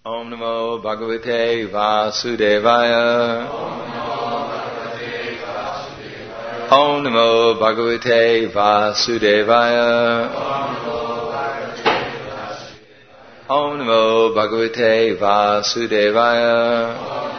Om Namo Bhagavate Vasudevaya. Om Namo Bhagavate Vasudevaya. Om Namo Bhagavate Vasudevaya.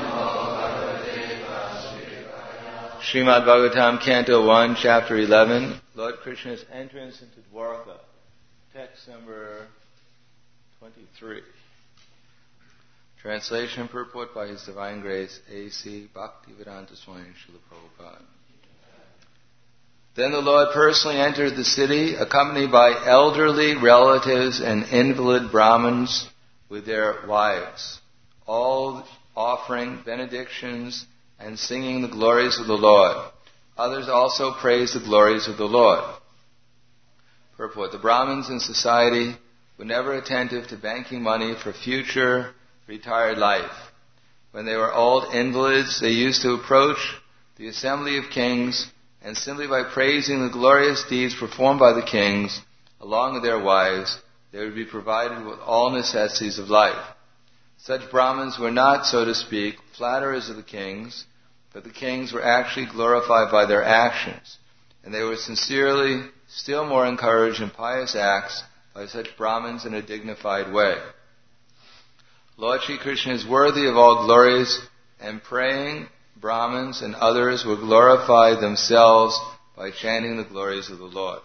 Srimad Bhagavatam, Canto 1, Chapter 11, Lord Krishna's entrance into Dwarka. Text number 23. Translation and purport by His Divine Grace, A.C. Bhaktivedanta Swami Srila Prabhupada. Then the Lord personally entered the city, accompanied by elderly relatives and invalid Brahmins with their wives, all offering benedictions and singing the glories of the Lord. Others also praise the glories of the Lord. Purport. The Brahmins in society were never attentive to banking money for future retired life. When they were old invalids, they used to approach the assembly of kings, and simply by praising the glorious deeds performed by the kings, along with their wives, they would be provided with all necessities of life. Such Brahmins were not, so to speak, flatterers of the kings, but the kings were actually glorified by their actions, and they were sincerely still more encouraged in pious acts by such Brahmins in a dignified way. Lord Shri Krishna is worthy of all glories, and praying Brahmins and others will glorify themselves by chanting the glories of the Lord.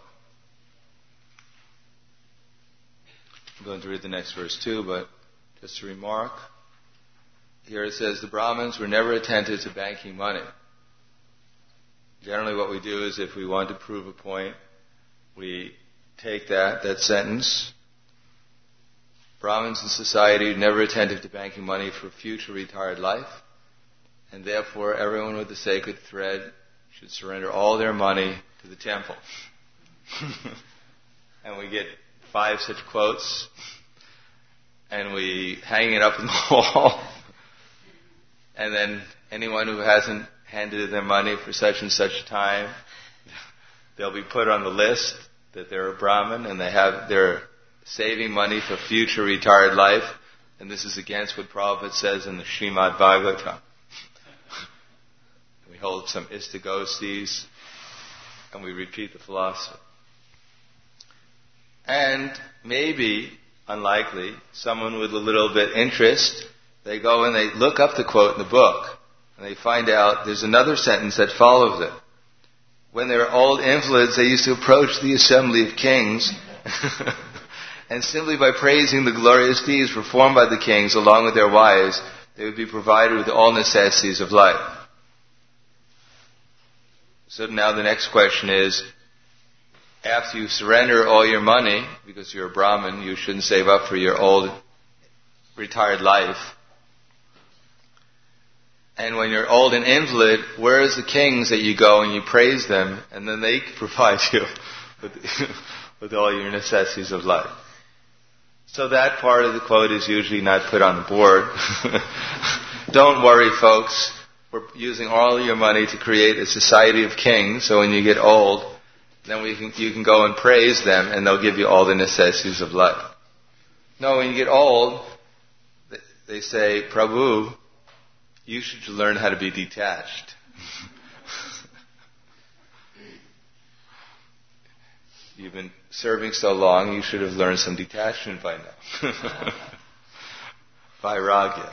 I'm going to read the next verse too, but just a remark. Here it says the Brahmins were never attentive to banking money. Generally what we do is if we want to prove a point, we take that sentence. Brahmins in society are never attentive to banking money for future retired life, and therefore everyone with the sacred thread should surrender all their money to the temple. And we get 5 such quotes, and we hang it up in the wall. And then anyone who hasn't handed their money for such and such time, they'll be put on the list that they're a Brahmin and they're saving money for future retired life. And this is against what Prabhupada says in the Srimad Bhagavatam. We hold some Istagostis and we repeat the philosophy. And maybe, unlikely, someone with a little bit interest, they go and they look up the quote in the book, and they find out there's another sentence that follows it. When they were old invalids, they used to approach the assembly of kings, and simply by praising the glorious deeds performed by the kings along with their wives, they would be provided with all necessities of life. So now the next question is, after you surrender all your money, because you're a Brahmin, you shouldn't save up for your old retired life. And when you're old and invalid, where is the kings that you go and you praise them, and then they provide you with all your necessities of life? So that part of the quote is usually not put on the board. Don't worry, folks. We're using all your money to create a society of kings, so when you get old, then you can go and praise them, and they'll give you all the necessities of life. No, when you get old, they say, Prabhu, you should learn how to be detached. You've been serving so long, you should have learned some detachment by now. Vairagya.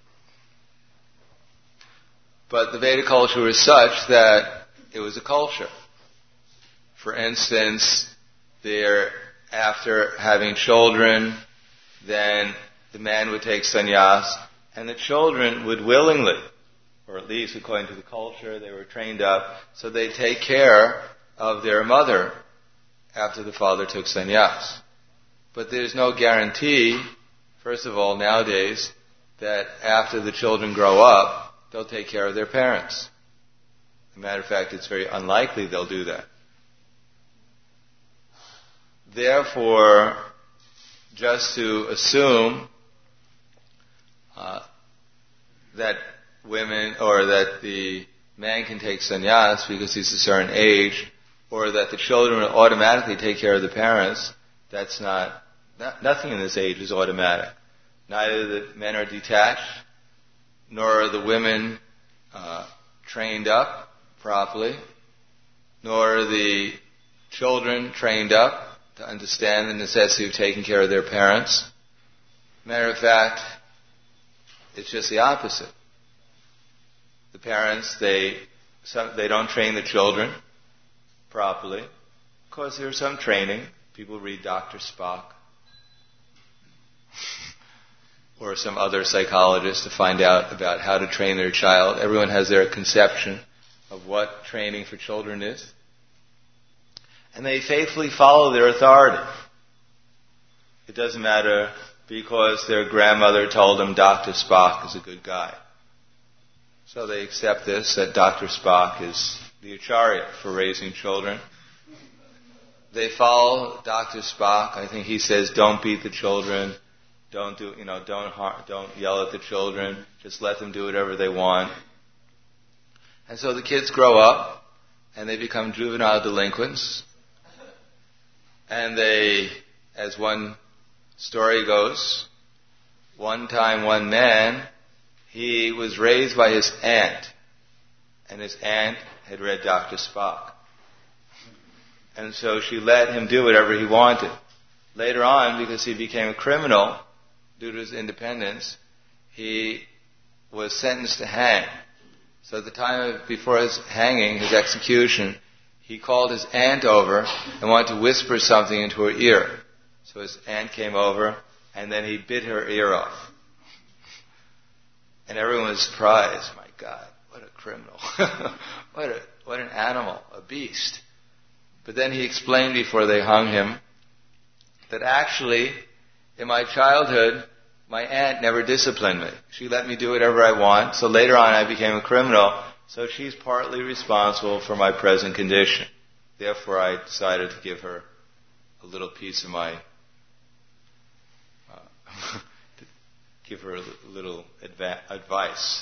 But the Veda culture was such that it was a culture. For instance, after having children, then the man would take sannyas, and the children would willingly, or at least according to the culture, they were trained up, so they'd take care of their mother after the father took sannyas. But there's no guarantee, first of all, nowadays, that after the children grow up, they'll take care of their parents. As a matter of fact, it's very unlikely they'll do that. Therefore, just to assume that women, or that the man can take sannyas because he's a certain age, or that the children will automatically take care of the parents, that's nothing in this age is automatic. neither the men are detached, nor are the women trained up properly, nor are the children trained up to understand the necessity of taking care of their parents. Matter of fact, it's just the opposite. The parents, they don't train the children properly. Of course, there's some training. People read Dr. Spock or some other psychologist to find out about how to train their child. Everyone has their conception of what training for children is. And they faithfully follow their authority. It doesn't matter because their grandmother told them Dr. Spock is a good guy. So they accept this, that Dr. Spock is the Acharya for raising children. They follow Dr. Spock. I think he says, don't beat the children. Don't yell at the children. Just let them do whatever they want. And so the kids grow up and they become juvenile delinquents. And they, as one story goes, one time one man, he was raised by his aunt. And his aunt had read Dr. Spock. And so she let him do whatever he wanted. Later on, because he became a criminal, due to his independence, he was sentenced to hang. So at the time before his hanging, his execution, he called his aunt over and wanted to whisper something into her ear. So his aunt came over, and then he bit her ear off. And everyone was surprised. My God, what a criminal. what an animal, a beast. But then he explained before they hung him that actually, in my childhood, my aunt never disciplined me. She let me do whatever I want. So later on I became a criminal. So she's partly responsible for my present condition. Therefore I decided to give her a little piece of my, give her a little advice.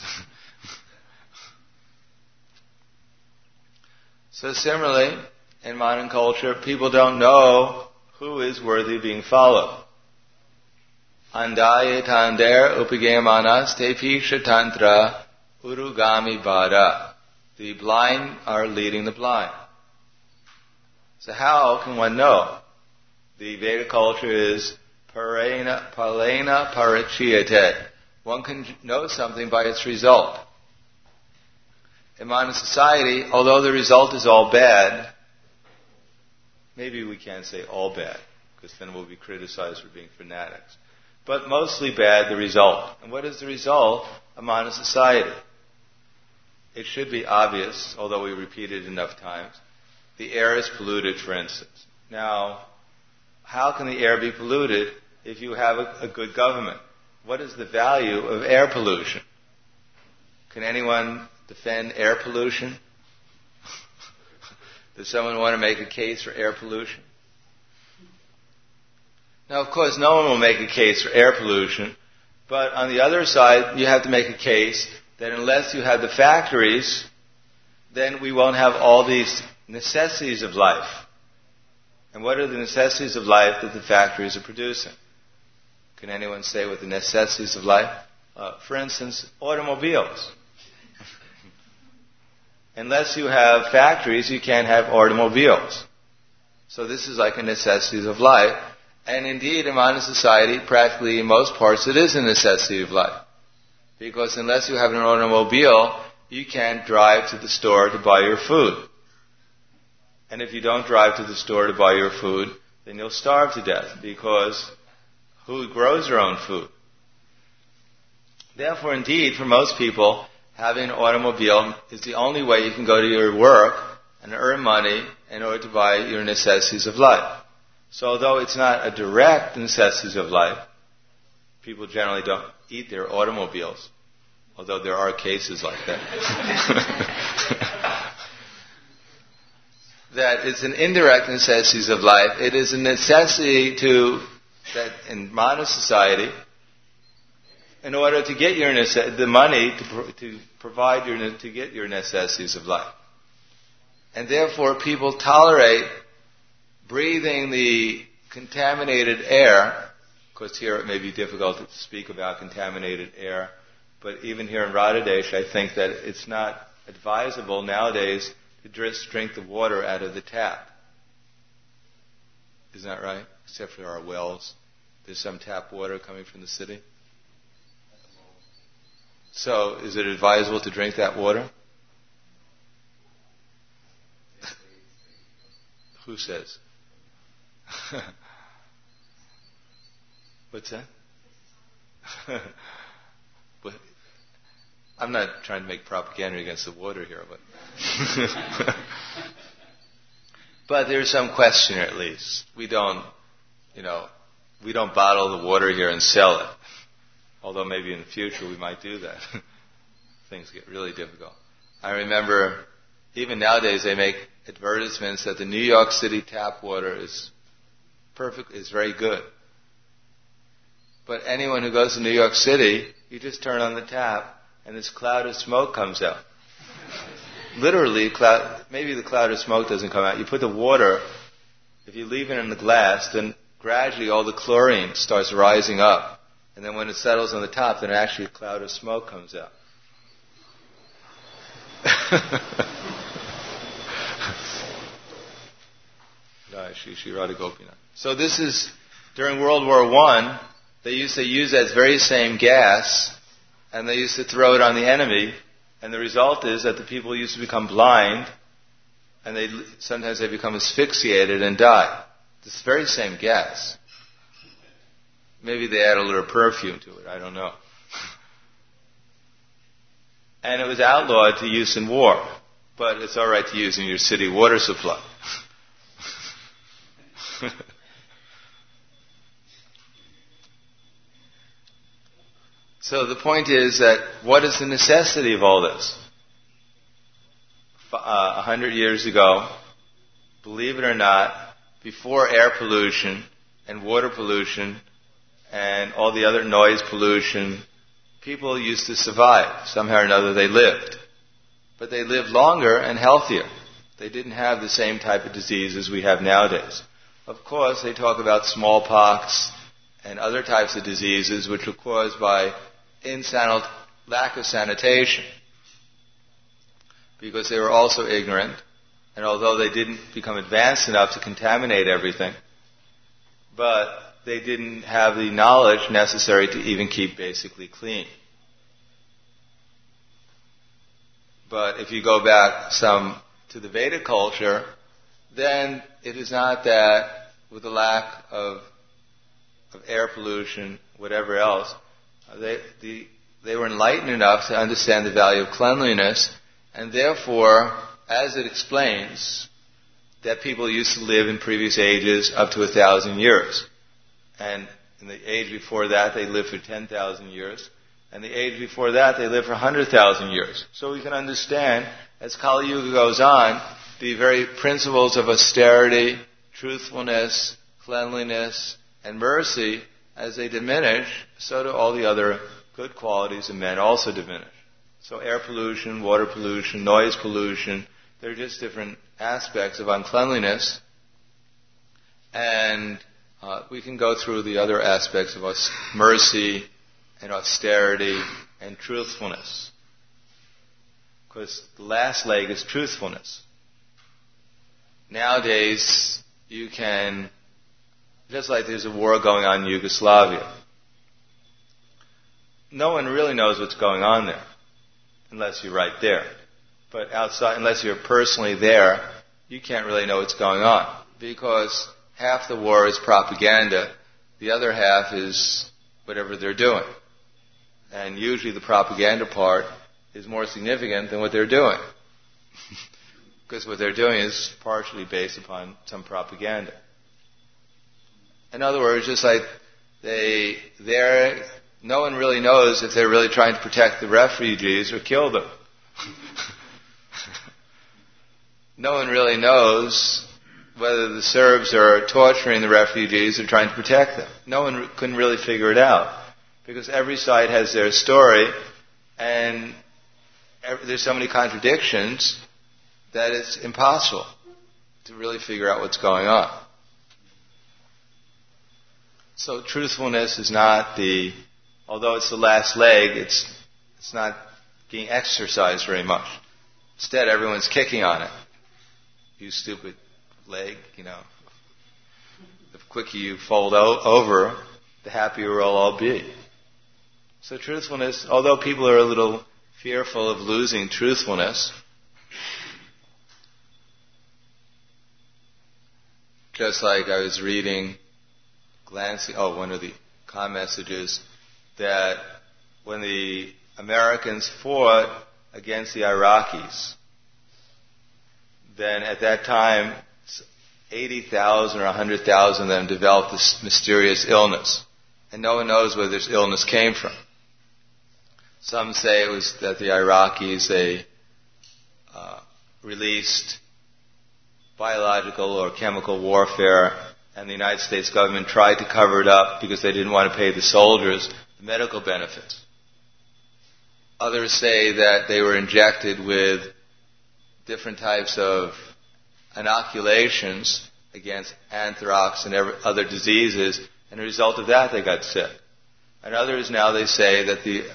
So similarly, in modern culture, people don't know who is worthy of being followed. Andaya tander upagamanas tepi shatantra urugami bada. The blind are leading the blind. So how can one know? The Vedic culture is palena parachiyate. One can know something by its result. In modern society, although the result is all bad, maybe we can't say all bad, because then we'll be criticized for being fanatics. But mostly bad, the result. And what is the result of modern society? It should be obvious, although we repeat it enough times. The air is polluted, for instance. Now, how can the air be polluted if you have a good government? What is the value of air pollution? Can anyone defend air pollution? Does someone want to make a case for air pollution? Now, of course, no one will make a case for air pollution, but on the other side, you have to make a case that unless you have the factories, then we won't have all these necessities of life. And what are the necessities of life that the factories are producing? Can anyone say what the necessities of life? For instance, automobiles. Unless you have factories, you can't have automobiles. So this is like a necessity of life. And indeed, in modern society, practically in most parts, it is a necessity of life. Because unless you have an automobile, you can't drive to the store to buy your food. And if you don't drive to the store to buy your food, then you'll starve to death, because who grows their own food? Therefore, indeed, for most people, having an automobile is the only way you can go to your work and earn money in order to buy your necessities of life. So although it's not a direct necessities of life, people generally don't eat their automobiles, although there are cases like that. That it's an indirect necessities of life. It is a necessity that in modern society, in order to get the money to provide to get your necessities of life. And therefore people tolerate breathing the contaminated air Of course, here it may be difficult to speak about contaminated air, but even here in Radhadesh, I think that it's not advisable nowadays to just drink the water out of the tap. Isn't that right? Except for our wells. There's some tap water coming from the city. So, is it advisable to drink that water? Who says? What's that? But I'm not trying to make propaganda against the water here, but but there's some question at least. We don't bottle the water here and sell it. Although maybe in the future we might do that. Things get really difficult. I remember even nowadays they make advertisements that the New York City tap water is very good. But anyone who goes to New York City, you just turn on the tap and this cloud of smoke comes out. Literally, maybe the cloud of smoke doesn't come out. You put the water, if you leave it in the glass, then gradually all the chlorine starts rising up. And then when it settles on the top, then actually a cloud of smoke comes out. So this is, during World War I, they used to use that very same gas, and they used to throw it on the enemy, and the result is that the people used to become blind, and sometimes they become asphyxiated and die. This very same gas. Maybe they add a little perfume to it, I don't know. And it was outlawed to use in war, but it's all right to use in your city water supply. So the point is that what is the necessity of all this? 100 years ago, believe it or not, before air pollution and water pollution and all the other noise pollution, people used to survive. Somehow or another they lived. But they lived longer and healthier. They didn't have the same type of diseases we have nowadays. Of course, they talk about smallpox and other types of diseases which were caused by lack of sanitation. Because they were also ignorant, and although they didn't become advanced enough to contaminate everything, but they didn't have the knowledge necessary to even keep basically clean. But if you go back to the Vedic culture, then it is not that with the lack of air pollution, whatever else, they were enlightened enough to understand the value of cleanliness, and therefore, as it explains, that people used to live in previous ages up to 1,000 years. And in the age before that, they lived for 10,000 years. And the age before that, they lived for 100,000 years. So we can understand, as Kali Yuga goes on, the very principles of austerity, truthfulness, cleanliness, and mercy, as they diminish, so do all the other good qualities in men also diminish. So air pollution, water pollution, noise pollution, they're just different aspects of uncleanliness. And we can go through the other aspects of mercy and austerity and truthfulness. Because the last leg is truthfulness. Nowadays, you can, just like there's a war going on in Yugoslavia, no one really knows what's going on there, unless you're right there. But outside, unless you're personally there, you can't really know what's going on, because half the war is propaganda, the other half is whatever they're doing. And usually the propaganda part is more significant than what they're doing. Because what they're doing is partially based upon some propaganda. In other words, just like no one really knows if they're really trying to protect the refugees or kill them. No one really knows whether the Serbs are torturing the refugees or trying to protect them. No one couldn't really figure it out, because every side has their story, and there's so many contradictions that it's impossible to really figure out what's going on. So truthfulness is not although it's the last leg, it's not being exercised very much. Instead, everyone's kicking on it. You stupid leg, the quicker you fold over, the happier we'll all be. So truthfulness, although people are a little fearful of losing truthfulness, just like I was glancing, one of the comm messages, that when the Americans fought against the Iraqis, then at that time 80,000 or 100,000 of them developed this mysterious illness. And no one knows where this illness came from. Some say it was that the Iraqis, released biological or chemical warfare, and the United States government tried to cover it up because they didn't want to pay the soldiers the medical benefits. Others say that they were injected with different types of inoculations against anthrax and other diseases, and as a result of that they got sick. And others now they say that the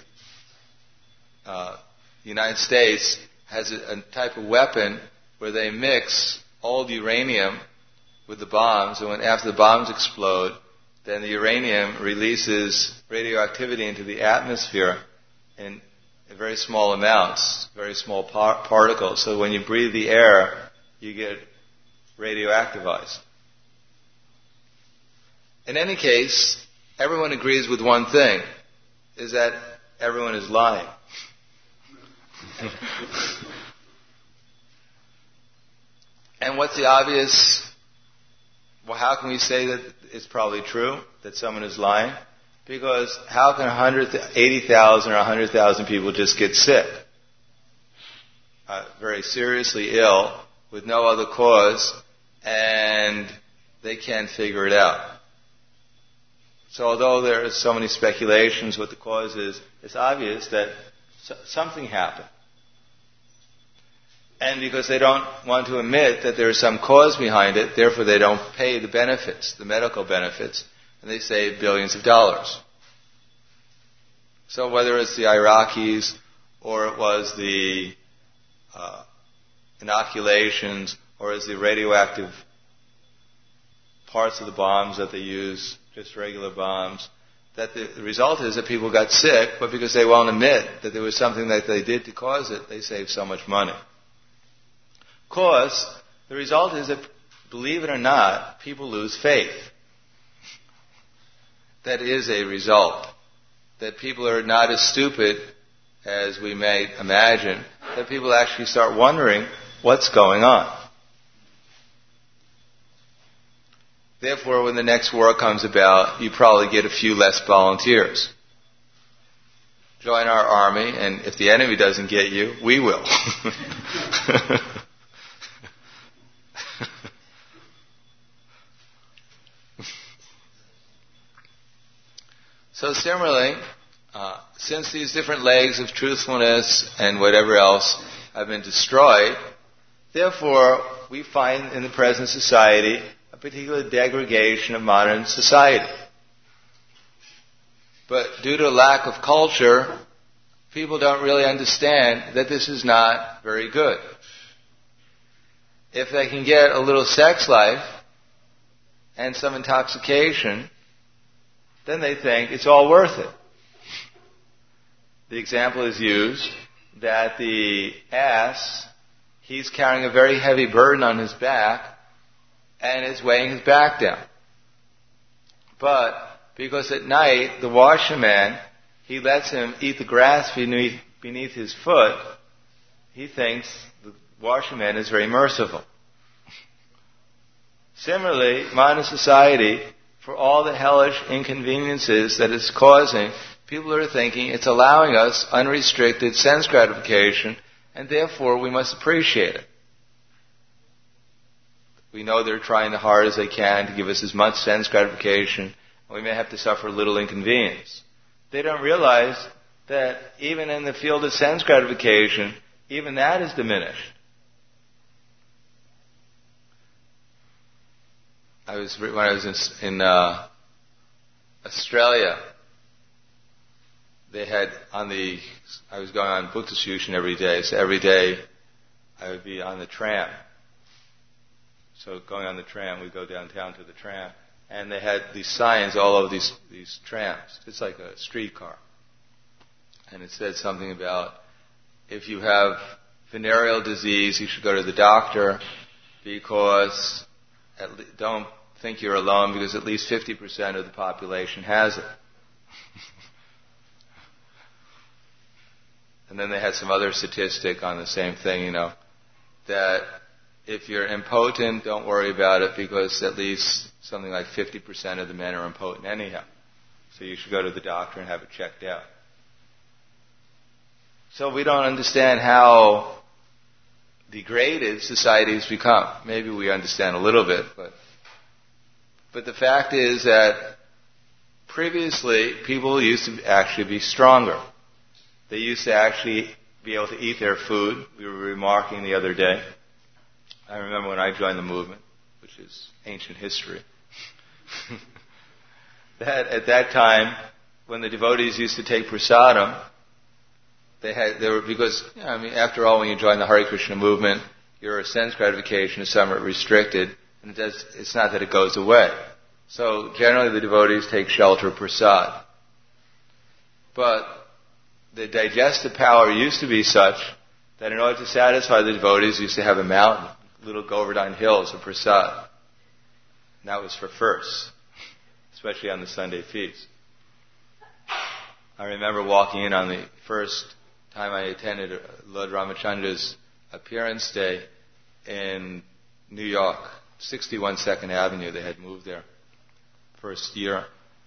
United States has a type of weapon where they mix old uranium with the bombs, and after the bombs explode, then the uranium releases radioactivity into the atmosphere in very small amounts, very small particles. So when you breathe the air, you get radioactivized. In any case, everyone agrees with one thing, is that everyone is lying. And what's the obvious? Well, how can we say that it's probably true that someone is lying? Because how can 80,000 or 100,000 people just get sick? Very seriously ill, with no other cause, and they can't figure it out. So although there are so many speculations what the cause is, it's obvious that something happened. And because they don't want to admit that there is some cause behind it, therefore they don't pay the benefits, the medical benefits, and they save billions of dollars. So whether it's the Iraqis or it was the inoculations or is the radioactive parts of the bombs that they use, just regular bombs, that the result is that people got sick, but because they won't admit that there was something that they did to cause it, they save so much money. Of course, the result is that, believe it or not, people lose faith. That is a result. That people are not as stupid as we may imagine. That people actually start wondering what's going on. Therefore, when the next war comes about, you probably get a few less volunteers. Join our army, and if the enemy doesn't get you, we will. So similarly, since these different legs of truthfulness and whatever else have been destroyed, therefore we find in the present society a particular degradation of modern society. But due to lack of culture, people don't really understand that this is not very good. If they can get a little sex life and some intoxication, then they think it's all worth it. The example is used that the ass, he's carrying a very heavy burden on his back, and it's weighing his back down. But because at night, the washerman, he lets him eat the grass beneath his foot, he thinks the washerman is very merciful. Similarly, modern society, for all the hellish inconveniences that it's causing, people are thinking it's allowing us unrestricted sense gratification, and therefore we must appreciate it. We know they're trying the hard as they can to give us as much sense gratification, and we may have to suffer a little inconvenience. They don't realize that even in the field of sense gratification, even that is diminished. When I was in Australia, they had I was going on book distribution every day, so every day I would be on the tram. So going on the tram, we'd go downtown to the tram, and they had these signs all over these trams. It's like a streetcar. And it said something about, if you have venereal disease, you should go to the doctor, because don't think you're alone, because at least 50% of the population has it. And then they had some other statistic on the same thing, that if you're impotent, don't worry about it, because at least something like 50% of the men are impotent anyhow. So you should go to the doctor and have it checked out. So we don't understand how degraded society has become. Maybe we understand a little bit, but the fact is that previously people used to actually be stronger. They used to actually be able to eat their food. We were remarking the other day. I remember when I joined the movement, which is ancient history, that at that time, when the devotees used to take prasadam, because after all, when you join the Hare Krishna movement, your sense gratification is somewhat restricted, and it's not that it goes away. So generally, the devotees take shelter of prasad. But the digestive power used to be such that in order to satisfy the devotees, used to have a mountain, little Govardhan hills of prasad. And that was for firsts, especially on the Sunday feast. I remember walking in on the first time I attended Lord Ramachandra's appearance day in New York, 61 2nd Avenue. They had moved there first year.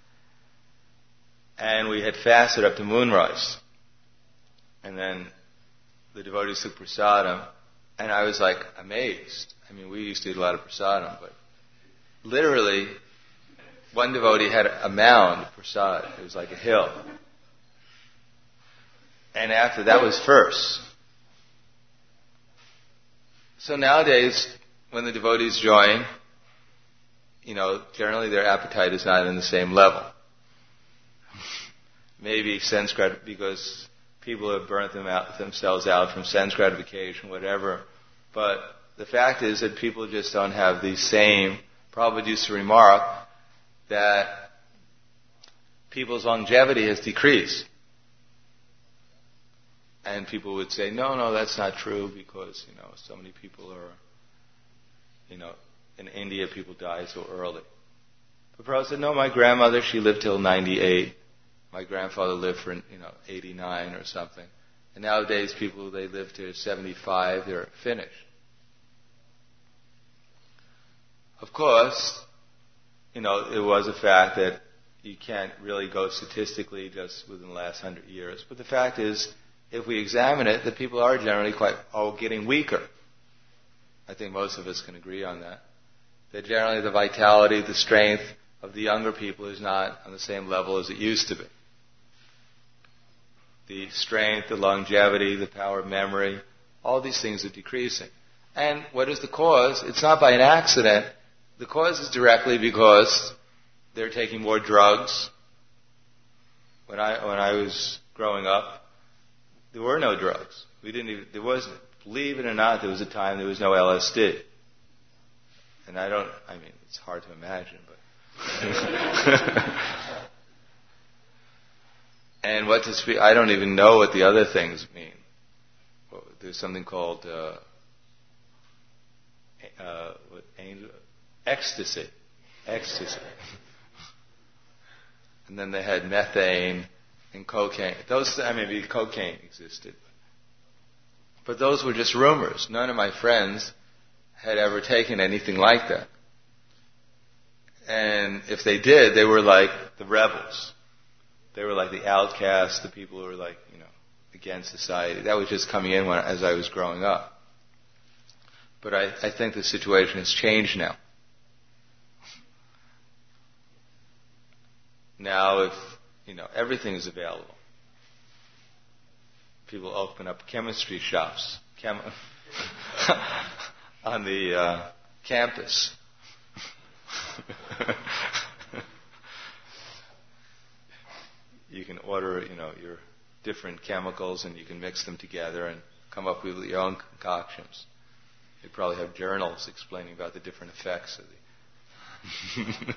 And we had fasted up to moonrise. And then the devotees took prasadam, and I was like amazed. We used to eat a lot of prasadam, but literally, one devotee had a mound of prasad. It was like a hill. And after that was first. So nowadays, when the devotees join, generally their appetite is not in the same level. Maybe sense because people have burnt themselves out from sense gratification, whatever. But the fact is that people just don't have the same. Prabhupada used to remark that people's longevity has decreased. And people would say, no, that's not true, because, so many people are, in India people die so early. But Prabhupada said, no, my grandmother, she lived till 98. My grandfather lived for, 89 or something. And nowadays people, they live to 75, they're finished. Of course, it was a fact that you can't really go statistically just within the last 100 years. But the fact is, if we examine it, that people are generally getting weaker. I think most of us can agree on that. That generally the vitality, the strength of the younger people is not on the same level as it used to be. The strength, the longevity, the power of memory, all these things are decreasing. And what is the cause? It's not by an accident. The cause is directly because they're taking more drugs. When I was growing up, there were no drugs. Believe it or not, there was a time there was no LSD. And it's hard to imagine, but. And I don't even know what the other things mean. There's something called ecstasy. And then they had methane and cocaine. Cocaine existed. But those were just rumors. None of my friends had ever taken anything like that. And if they did, they were like the rebels. They were like the outcasts, the people who were against society. That was just coming in as I was growing up. But I think the situation has changed now. Now, if everything is available, people open up chemistry shops on the campus. you can order, your different chemicals and you can mix them together and come up with your own concoctions. They probably have journals explaining about the different effects of the...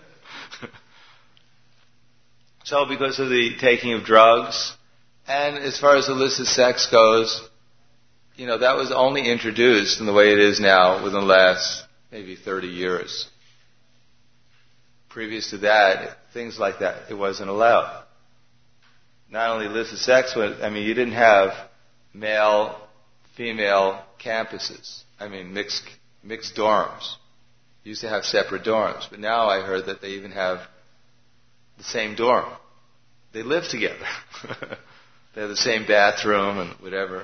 So because of the taking of drugs, and as far as illicit sex goes, that was only introduced in the way it is now within the last maybe 30 years. Previous to that, things like that, it wasn't allowed. Not only illicit sex, but, you didn't have male, female campuses. Mixed dorms. You used to have separate dorms, but now I heard that they even have the same dorm. They live together. They have the same bathroom and whatever.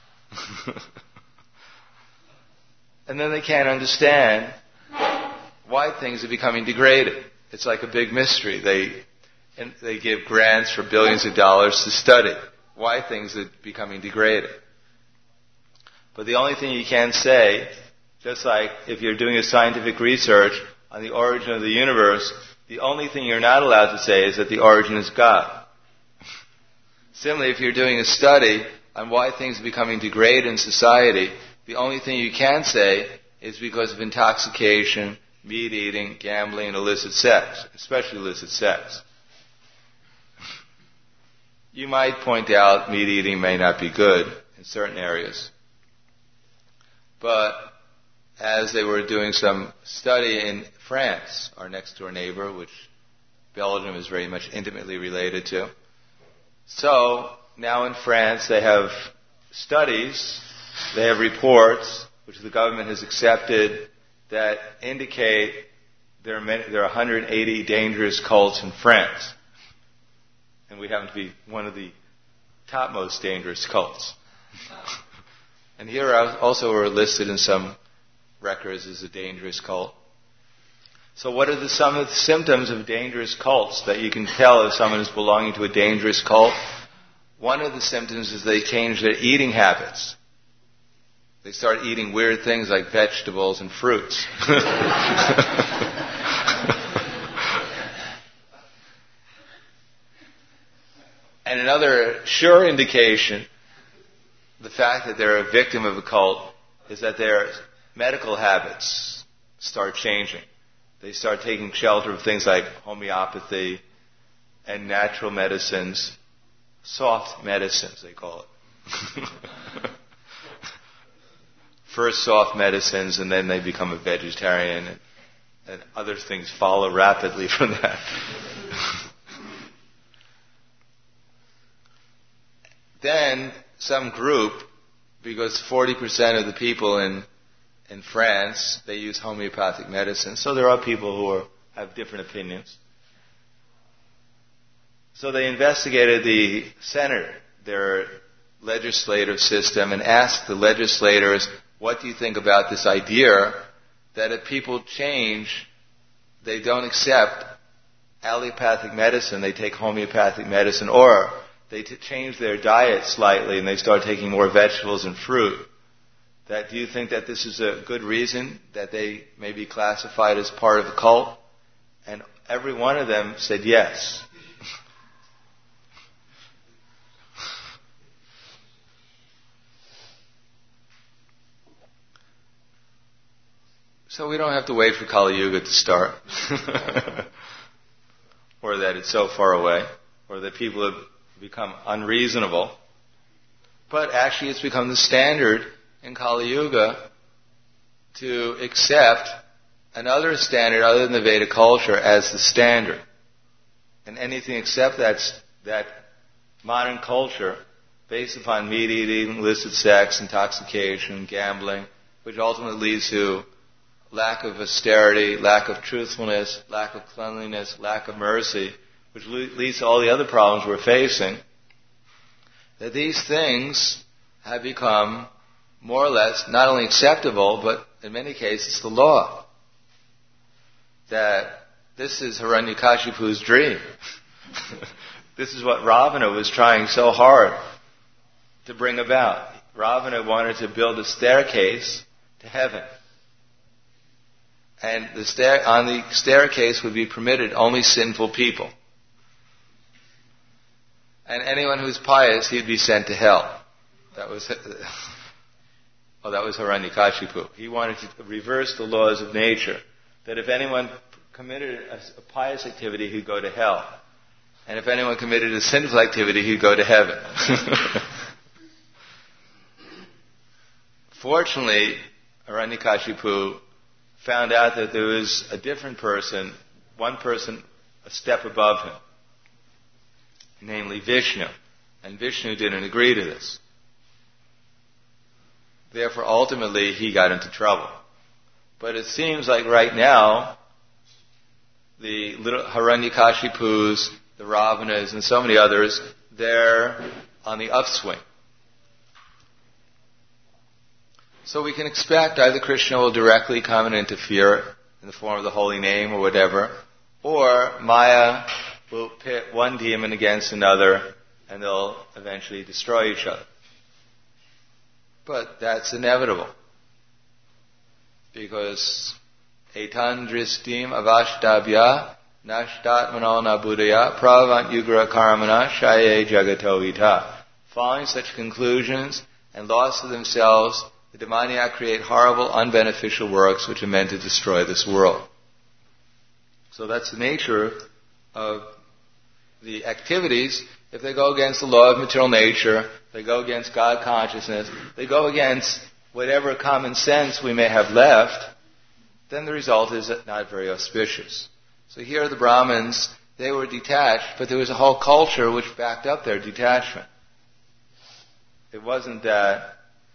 And then they can't understand why things are becoming degraded. It's like a big mystery. They give grants for billions of dollars to study why things are becoming degraded. But the only thing you can say, just like if you're doing a scientific research on the origin of the universe, the only thing you're not allowed to say is that the origin is God. Similarly, if you're doing a study on why things are becoming degraded in society, the only thing you can say is because of intoxication, meat eating, gambling, and illicit sex, especially illicit sex. You might point out meat eating may not be good in certain areas. But as they were doing some study in France, our next door neighbor, which Belgium is very much intimately related to. So now in France they have studies, they have reports, which the government has accepted, that indicate there are 180 dangerous cults in France. And we happen to be one of the topmost dangerous cults. And here also we're listed in some records as a dangerous cult. So what are some of the symptoms of dangerous cults that you can tell if someone is belonging to a dangerous cult? One of the symptoms is they change their eating habits. They start eating weird things like vegetables and fruits. And another sure indication, the fact that they're a victim of a cult, is that their medical habits start changing. They start taking shelter of things like homeopathy and natural medicines, soft medicines they call it. First soft medicines, and then they become a vegetarian, and other things follow rapidly from that. Then some group, because 40% of the people in France, they use homeopathic medicine. So there are people who have different opinions. So they investigated the Senate, their legislative system, and asked the legislators, what do you think about this idea that if people change, they don't accept allopathic medicine, they take homeopathic medicine, or they change their diet slightly and they start taking more vegetables and fruit. Do you think that this is a good reason that they may be classified as part of a cult? And every one of them said yes. So we don't have to wait for Kali Yuga to start. Or that it's so far away. Or that people have become unreasonable. But actually it's become the standard in Kali Yuga to accept another standard other than the Vedic culture as the standard. And anything except that modern culture based upon meat eating, illicit sex, intoxication, gambling, which ultimately leads to lack of austerity, lack of truthfulness, lack of cleanliness, lack of mercy, which leads to all the other problems we're facing, that these things have become more or less not only acceptable, but in many cases the law. That this is Hiranyakashipu's dream. This is what Ravana was trying so hard to bring about. Ravana wanted to build a staircase to heaven. And on the staircase would be permitted only sinful people. And anyone who's pious, he'd be sent to hell. That was Hiranyakashipu. He wanted to reverse the laws of nature. That if anyone committed a pious activity, he'd go to hell. And if anyone committed a sinful activity, he'd go to heaven. Fortunately, Hiranyakashipu found out that there was a different person, one person a step above him, namely Vishnu. And Vishnu didn't agree to this. Therefore, ultimately, he got into trouble. But it seems like right now, the little Hiranyakashipus, the Ravanas, and so many others, they're on the upswing. So we can expect either Krishna will directly come and interfere in the form of the holy name or whatever, or Maya will pit one demon against another and they'll eventually destroy each other. But that's inevitable. Because etan dristim avashtavya nashtatmano nabudaya pravant yugra karamana shaye jagato ita. Following such conclusions and loss of themselves, the demoniac create horrible, unbeneficial works which are meant to destroy this world. So that's the nature of the activities. If they go against the law of material nature, they go against God consciousness, they go against whatever common sense we may have left, then the result is not very auspicious. So here the Brahmins, they were detached, but there was a whole culture which backed up their detachment. It wasn't that.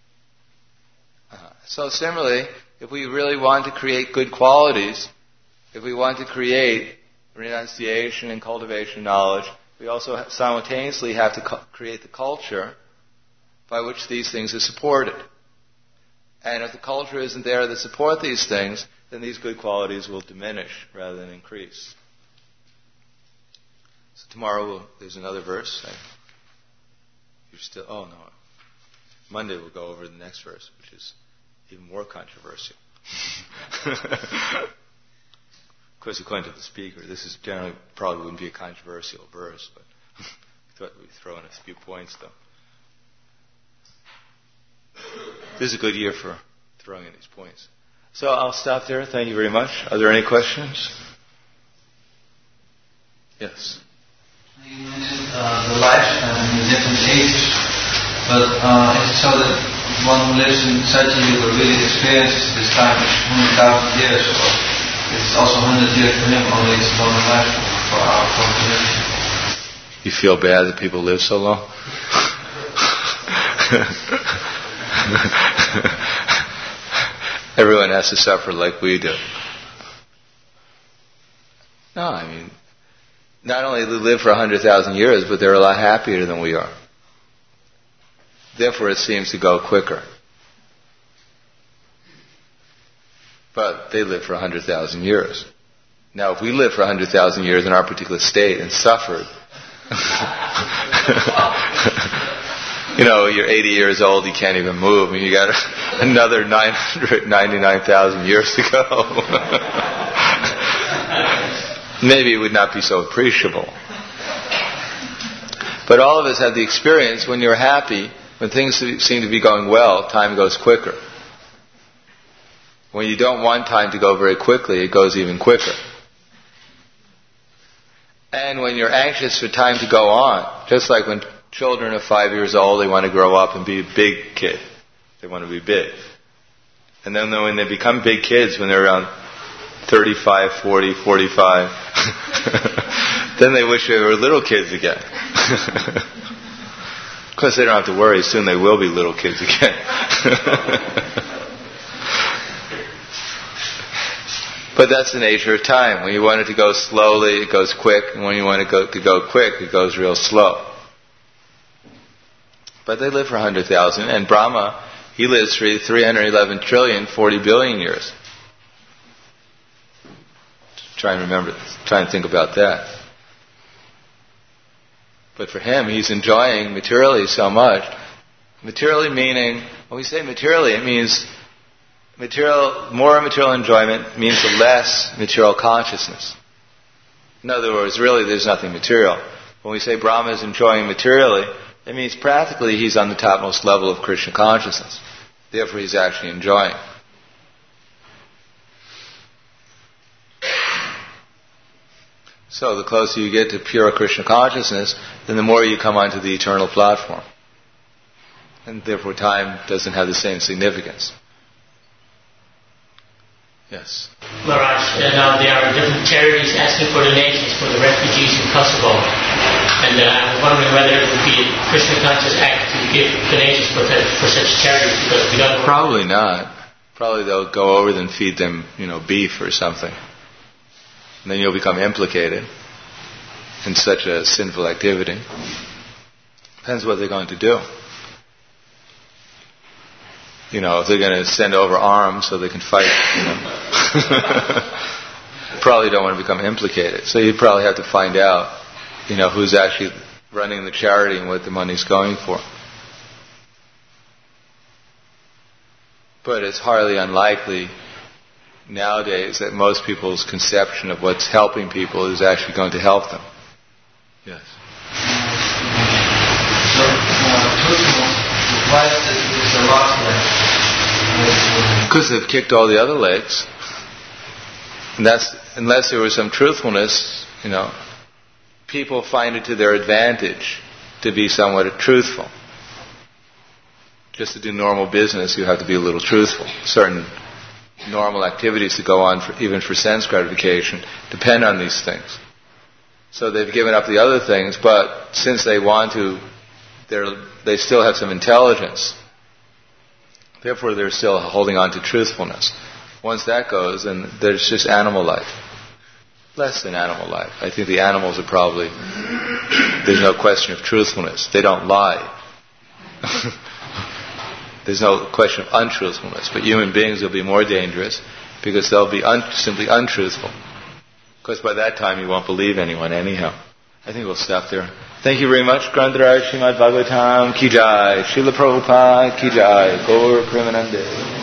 So similarly, if we really want to create good qualities, if we want to create renunciation and cultivation of knowledge, we also simultaneously have to create the culture by which these things are supported. And if the culture isn't there to support these things, then these good qualities will diminish rather than increase. So tomorrow there's another verse. Monday we'll go over the next verse, which is even more controversial. Of course, according to the speaker, this is generally probably wouldn't be a controversial verse, but I thought we'd throw in a few points, though. This is a good year for throwing in these points. So I'll stop there. Thank you very much. Are there any questions? Yes. You mentioned the lifespan in different ages, but it's so that one who lives in Satyayuga will really experience this time as 100,000 years, or it's also 100 years for him, only it's a longer lifespan for our population. You feel bad that people live so long? Everyone has to suffer like we do. No, I mean, not only do they live for 100,000 years, but they're a lot happier than we are. Therefore, it seems to go quicker. But they live for 100,000 years. Now, if we lived for 100,000 years in our particular state and suffered, you're 80 years old, you can't even move, and you got another 999,000 years to go. Maybe it would not be so appreciable. But all of us have the experience when you're happy, when things seem to be going well, time goes quicker. When you don't want time to go very quickly, it goes even quicker. And when you're anxious for time to go on, just like when children are 5 years old, they want to grow up and be a big kid. They want to be big. And then when they become big kids, when they're around 35, 40, 45, then they wish they were little kids again. Of course, they don't have to worry. Soon they will be little kids again. But that's the nature of time. When you want it to go slowly, it goes quick. And when you want it to go quick, it goes real slow. But they live for 100,000. And Brahma, he lives for 311 trillion, 40 billion years. Try and think about that. But for him, he's enjoying materially so much. Materially meaning, when we say materially, it means more material enjoyment means less material consciousness. In other words, really there's nothing material. When we say Brahma is enjoying materially, it means practically he's on the topmost level of Krishna consciousness. Therefore he's actually enjoying. So the closer you get to pure Krishna consciousness, then the more you come onto the eternal platform. And therefore time doesn't have the same significance. Yes. Maharaj, now there are different charities asking for donations for the refugees in Kosovo. And I was wondering whether it would be a Krishna conscious act to give donations for such charities, because we don't know. Probably not. Probably they'll go over and feed them, beef or something. And then you'll become implicated in such a sinful activity. Depends what they're going to do. If they're going to send over arms so they can fight, probably don't want to become implicated. So you probably have to find out, who's actually running the charity and what the money's going for. But it's hardly unlikely nowadays that most people's conception of what's helping people is actually going to help them. Yes. So, why is the last leg? Because they've kicked all the other legs. And that's, unless there was some truthfulness, people find it to their advantage to be somewhat truthful. Just to do normal business, you have to be a little truthful. Certain normal activities that go on even for sense gratification depend on these things. So they've given up the other things, but since they want to, they still have some intelligence. Therefore, they're still holding on to truthfulness. Once that goes, then there's just animal life. Less than animal life. I think the animals are probably, there's no question of truthfulness. They don't lie. There's no question of untruthfulness. But human beings will be more dangerous because they'll be simply untruthful. Because by that time you won't believe anyone anyhow. I think we'll stop there. Thank you very much. Grantaraj Srimad Bhagavatam Ki Jai. Srila Prabhupada Ki Jai. Gaur Premanande.